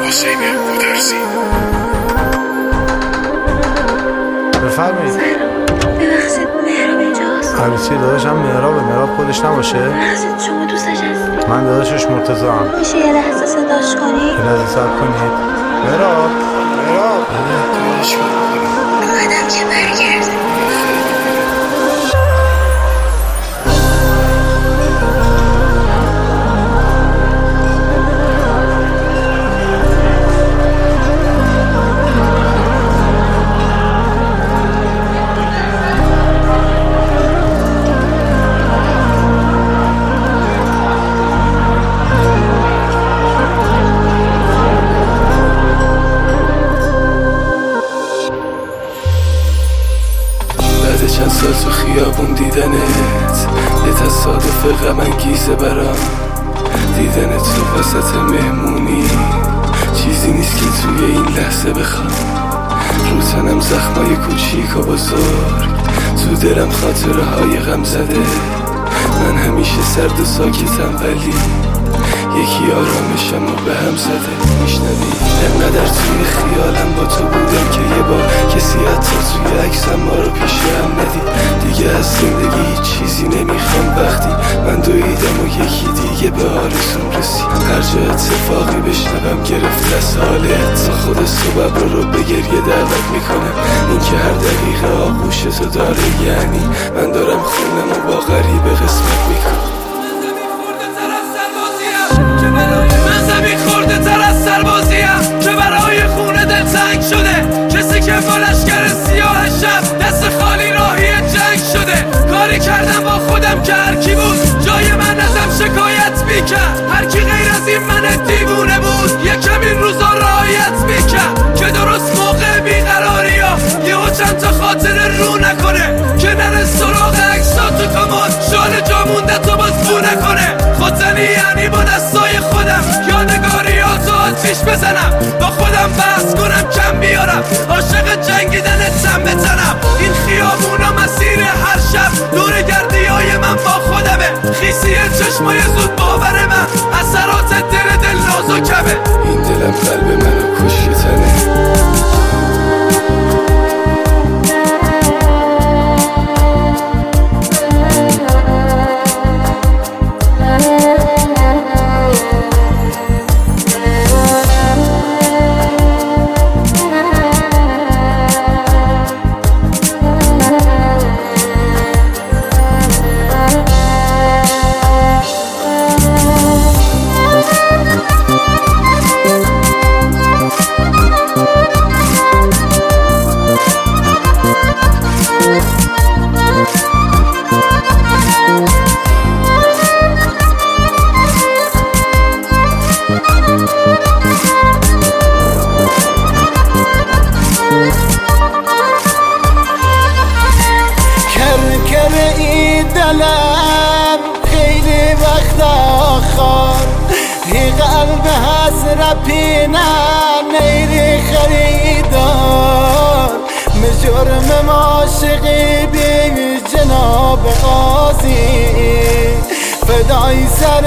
حسین گودرزی. بفرمایید. ببخشید مهراب اینجاست؟ عروسی داداشم مهراب خودش نباشه؟ ببخشید شما دوستش هستی؟ من داداشش مرتضی هم. میشه یه لحظه صداش کنی؟ یه لحظه صبر کنید. مهراب اومدم که برگرده. چند سال تو خیابون دیدنت یه تصادف غم انگیزه برام. دیدنت تو وسط مهمونی چیزی نیست که توی این لحظه بخوام. رو تنم زخمای کوچیک و بزرگ، تو دلم خاطره های غم زده. من همیشه سرد و ساکتم ولی یکی آرامشم رو به هم زده. میشنوی انقدر توی خیالم با تو بودم که یه بار کسی حتی توی عکسم ما رو پیش هم ندید. دیگه از زندگی هیچ چیزی نمیخوام وقتی من دویدم و یکی دیگه به آرزوم رسید. هر جا اتفاقی بشنوم گرفت از حالت، تا خود صبح رو به گریه دعوت میکنم. این که هر دقیقه آغوش تو داره یعنی من دارم خونم و با غریبه قسمت میکنم. من زمین خورده تر از سربازیم که برای خونه دل تنگ شده. کسی که با لشکر سیاه شب دست خالی راهی جنگ شده. کاری کردم با خودم که هرکی بود جای من ازم شکایت میکرد. هرکی غیر از این من دیوونه بود یکم این روزا رعایت میکرد که درست موقع بیقراری ها یهو چند تا خاطره رو نکنه، که نره سراغ عکسا تو کاماد شال جا مونده تو باز بو نکنه. خودزنی یعنی با دستای خودم یادگاریاتو آتیش بزنم، با خودم بحث کنم کم بیارم، عاشق جنگیدنتم بتنم. این خیابونا مسیر هر شب دور گردی های من با خودمه. خیسی چشمای زود باور من اثرات دل نازکمه. این دلم قلب منو کشیدنه. دلم خیلی وقت آخر هی قلب حسرت پینم نیری خریدار. مجرم عاشقی بی جناب قاضی فدای سر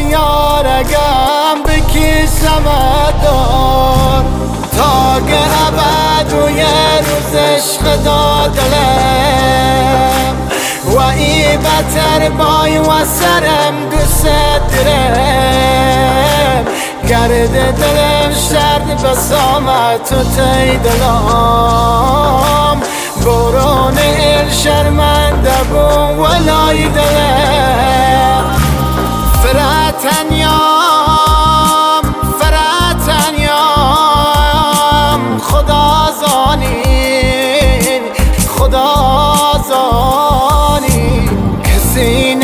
یارگم بکشم دار. تا که ابد و یه روز عشق دادلم و ای بتر بای و سرم دوست درم. گرد دلم شرد بسامت تو تی دلم. برون ال شرمنده بو ولای دلم. فراتنیام خدا زانی کسی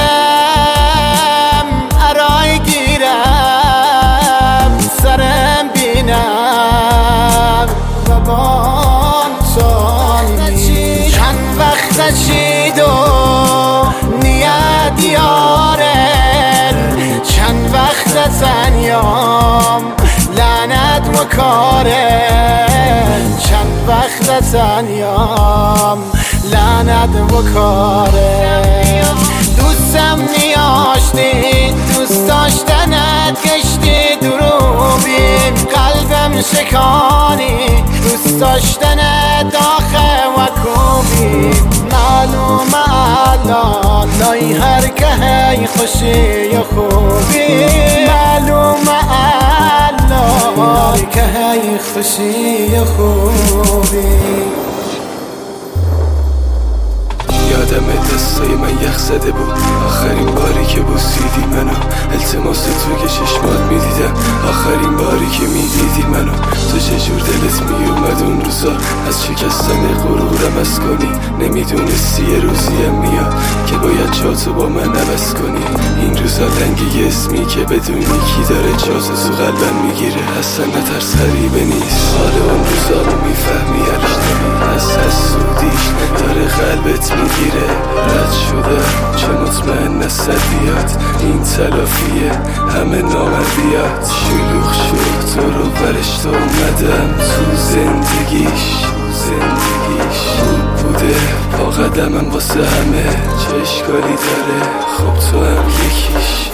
نیرم ارای گیرم سرم بینم زبان چانی. چند وقت چید و نیت یارن، چند وقت زنیام لعنت و کارن. چند وقت زنیام لعنت و کارن. دوستم نیاشتی دوست داشتنت گشتی دروبین قلب شکانی دوست داشتن داخه و کوبی معلومه الان لای هر که هی خوشی و خوبی معلومه الان لای که هی خوشی و خوبی یادم دستای من یخ زده بود آخرین باری که بوسیدی منو التماس تو که چشمات میدیدم آخرین باری که میدیدی منو تو چجور دلت میومد اون روزا از شکستن غرورم از کنی نمیدونستی یه روزیم میاد که باید جاتو با من عوض کنی این روزا لنگ اسمی که بدونی کی داره جاتو تو قلبم میگیره اصلا نترس غریبه نیست حال اون روزا رو میفهمی الان از حسودی داره قلبت میگیره رد شده چه مطمئن نصدیات این تلافیه همه نامردیات شلوغ شد تو رو برشت اومدم تو زندگیش خوب بوده پا قدمم واسه همه چه اشکالی داره خب تو هم یکیش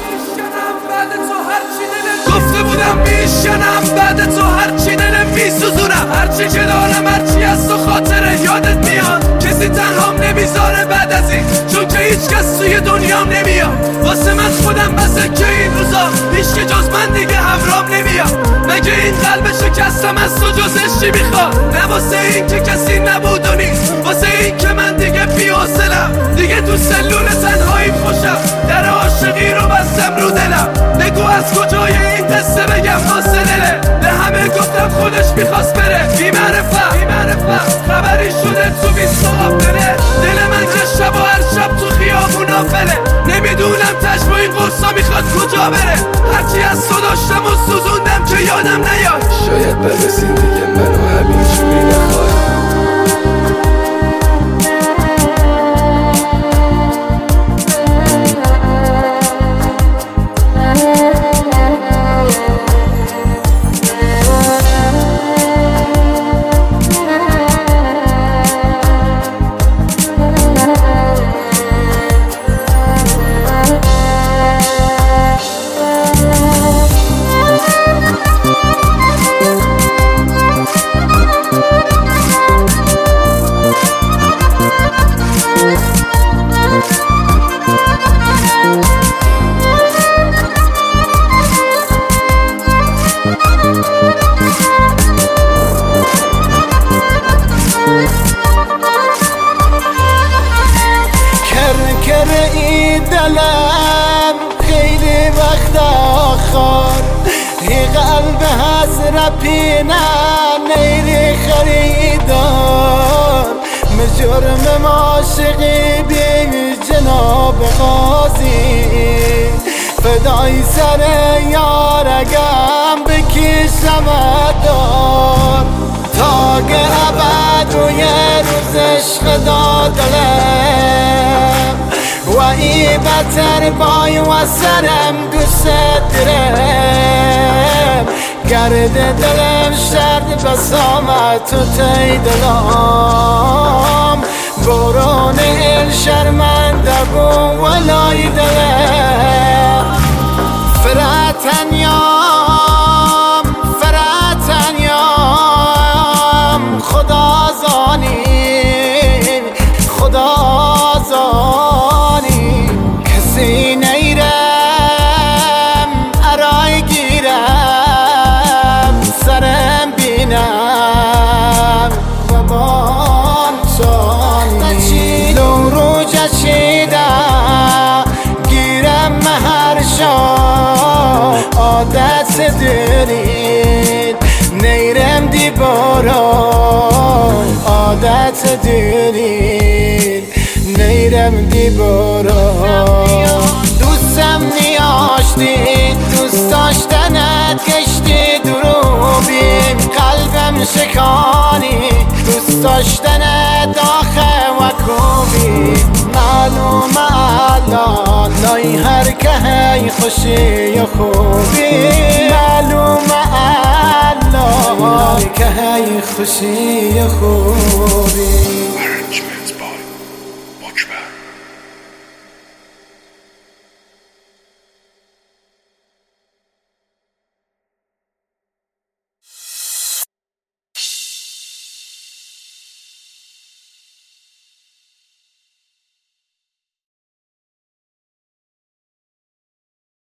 گفته بودم میشنم بعد تو هرچی دلم میسوزونم هرچی که دارم هرچی از تو خاطره یادت میاد کسی تنهام نمیذاره بعد از این چون که هیچ کس توی دنیام نمیاد واسه من خودم بسه که این روزا هیچ که جز من دیگه همرام نمیاد مگه این قلب شکستم از تو جز عشقی میخواد نه واسه این که کسی نبود و نیست واسه این که من دیگه بی‌حوصله‌ام دیگه تو سلول تنهایی خوشم در عاشقی رو بستم رو دلم نگو از کجای این قصه بگم واسه دله به همه گفتم خودش میخواست بره بی‌معرفت خبری شده تو 20 بره دل من که شب و هر شب تو خیابونا فله نمیدونم تشم این قصه میخواد کجا بره هرچی از تو داشتم و سوزوندم که یادم نیاد شاید بعد از این دیگه منو همینجوری نخواهد دلم خیلی وقت آخر ای قلب حسرت پینه نیری خریدار مجرم عاشقی بی جناب قاضی فدای سر یارگم بکشم دار تا که ابد روی روز عشق دادلم و ای بتر بای و سرم دوست درم گرد دلم شرد بسامت تو تی دلم برون ال شرمنده بو ولای دلم فراتنیام خدا زانی کسی نیرم ارای گیرم سرم بینم و بانشانی لون رو جشیده گیرم مهر شا عادت دارید نیرم دیباران عادت دارید نیرم دیباران دوستم نیاشتی دوست داشتنت گشتی دروبیم قلبم شکانی دوست داشتنت آخه و کوبی معلومه الان لای هر که هی خوشی و خوبی معلومه الان لای که هی خوشی و خوبی